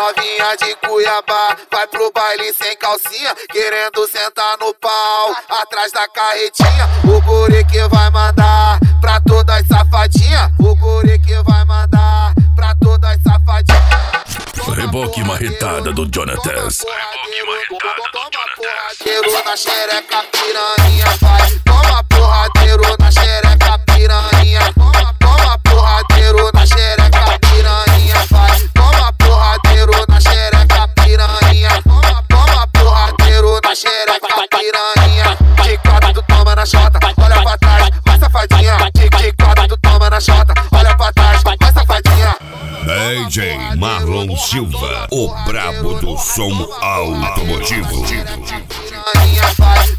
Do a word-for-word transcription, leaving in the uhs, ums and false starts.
novinha de Cuiabá vai pro baile sem calcinha, querendo sentar no pau atrás da carretinha. O guri que vai mandar pra todas safadinha, o guri que vai mandar pra todas safadinha. Reboque marretada do Jonatas. Reboque marretada do Jonatas. Porradeiro na xereca, piranha, vai. Toma porradeiro na xereca, piranha. Toma porradeiro na xereca, piranha, vai. Toma porradeiro na xereca, piranha. Toma porradeiro na xereca, piranha. De quatro tu toma na chota, olha pra trás, vai safadinha. De, de quatro tu toma na chota, olha pra trás, vai safadinha. D J Marlon Silva, o brabo do som automotivo. Piranha, vai.